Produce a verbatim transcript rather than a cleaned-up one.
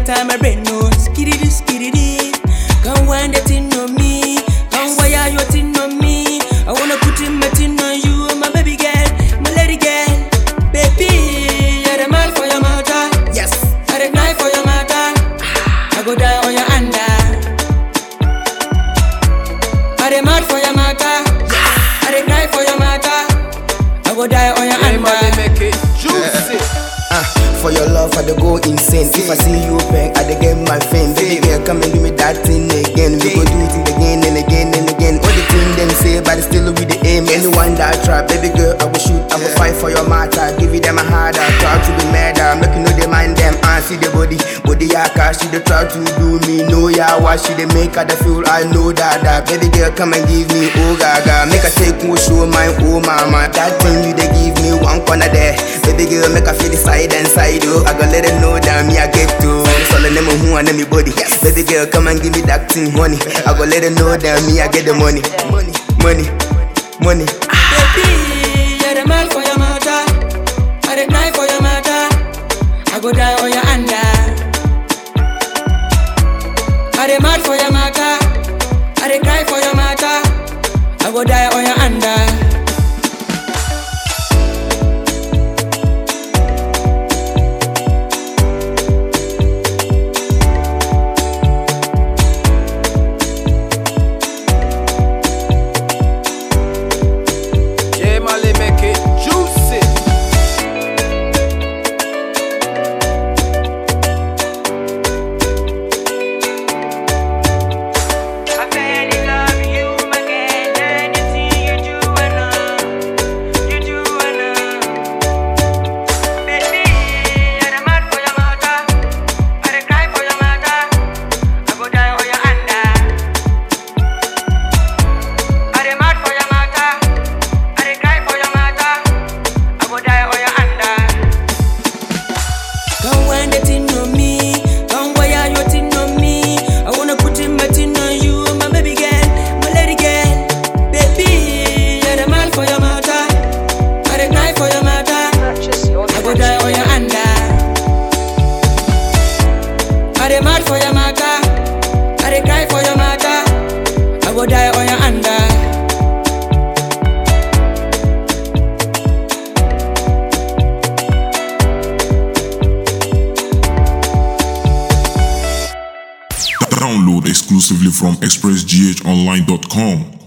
enter my brain, no. Skiddy, skiddy. Come wind that thing on me. Come wire your thing on me. I wanna put in my thing on you, my baby girl, my lady girl. Baby, you're the man for your mother. Yes, you're the knife for your mother. I go die on your under. I the mad for your mother. I the knife for your mother. I go die on your under. Hey, make it juicy. Uh, for your love, I dey go insane. If I see you bang, I dey get my fame. Baby girl, come and do me that thing again. We go do it again and again and again. All the things them say, but still with the aim. Anyone that try, baby girl, I will shoot. I will fight for your matter. Give it them a harder. Try to be mad. I'm making no they mind them. I see the body, body I cash. She dey try to do me. No yeah, why she dey make her the feel? I know that that. Baby girl, come and give me oh gaga. Make her take more show my oh mama. That thing you they give me one corner there. Baby girl, make her feel the side and side oh. I gotta let her know that me I get to. So let them who and me body. Yes. Baby girl, come and give me that thing money. I gotta let her know that me I get the money. Money, money, money. Baby, you're the man for your mother. I the knife for your mother. I go die on your under. I the mad for your mother. I the cry for your mother. I go die on your under. I dey mad for your mother. I dey cry for your mother. I go die on your under. Download exclusively from express g h online dot com.